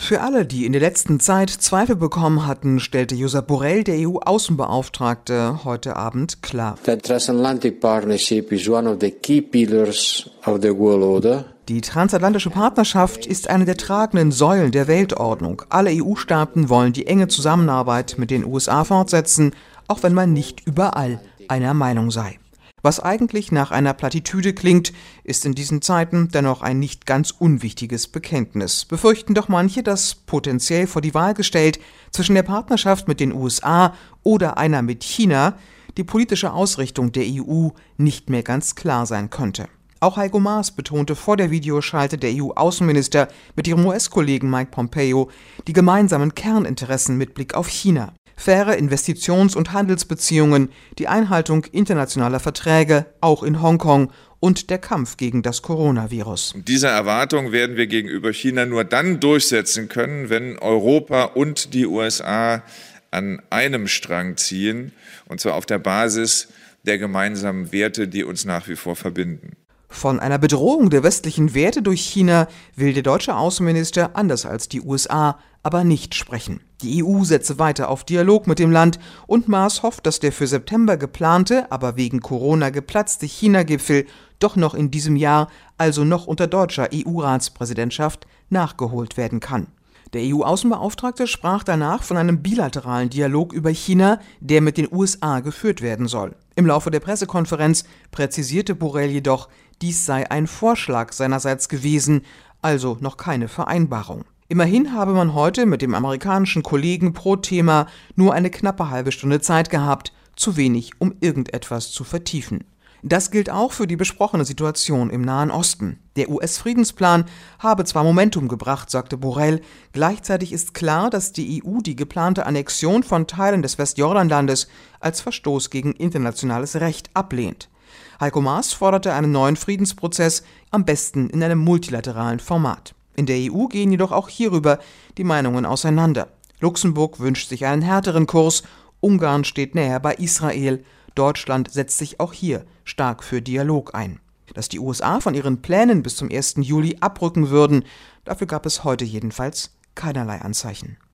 Für alle, die in der letzten Zeit Zweifel bekommen hatten, stellte Josep Borrell, der EU-Außenbeauftragte, heute Abend klar. The transatlantic partnership is one of the key pillars of the world order. Die transatlantische Partnerschaft ist eine der tragenden Säulen der Weltordnung. Alle EU-Staaten wollen die enge Zusammenarbeit mit den USA fortsetzen, auch wenn man nicht überall einer Meinung sei. Was eigentlich nach einer Plattitüde klingt, ist in diesen Zeiten dennoch ein nicht ganz unwichtiges Bekenntnis. Befürchten doch manche, dass potenziell vor die Wahl gestellt zwischen der Partnerschaft mit den USA oder einer mit China die politische Ausrichtung der EU nicht mehr ganz klar sein könnte. Auch Heiko Maas betonte vor der Videoschalte der EU-Außenminister mit ihrem US-Kollegen Mike Pompeo die gemeinsamen Kerninteressen mit Blick auf China. Faire Investitions- und Handelsbeziehungen, die Einhaltung internationaler Verträge, auch in Hongkong, und der Kampf gegen das Coronavirus. Diese Erwartung werden wir gegenüber China nur dann durchsetzen können, wenn Europa und die USA an einem Strang ziehen, und zwar auf der Basis der gemeinsamen Werte, die uns nach wie vor verbinden. Von einer Bedrohung der westlichen Werte durch China will der deutsche Außenminister, anders als die USA, aber nicht sprechen. Die EU setze weiter auf Dialog mit dem Land und Maas hofft, dass der für September geplante, aber wegen Corona geplatzte China-Gipfel doch noch in diesem Jahr, also noch unter deutscher EU-Ratspräsidentschaft, nachgeholt werden kann. Der EU-Außenbeauftragte sprach danach von einem bilateralen Dialog über China, der mit den USA geführt werden soll. Im Laufe der Pressekonferenz präzisierte Borrell jedoch, dies sei ein Vorschlag seinerseits gewesen, also noch keine Vereinbarung. Immerhin habe man heute mit dem amerikanischen Kollegen pro Thema nur eine knappe halbe Stunde Zeit gehabt, zu wenig, um irgendetwas zu vertiefen. Das gilt auch für die besprochene Situation im Nahen Osten. Der US-Friedensplan habe zwar Momentum gebracht, sagte Borrell, gleichzeitig ist klar, dass die EU die geplante Annexion von Teilen des Westjordanlandes als Verstoß gegen internationales Recht ablehnt. Heiko Maas forderte einen neuen Friedensprozess, am besten in einem multilateralen Format. In der EU gehen jedoch auch hierüber die Meinungen auseinander. Luxemburg wünscht sich einen härteren Kurs, Ungarn steht näher bei Israel, Deutschland setzt sich auch hier stark für Dialog ein. Dass die USA von ihren Plänen bis zum 1. Juli abrücken würden, dafür gab es heute jedenfalls keinerlei Anzeichen.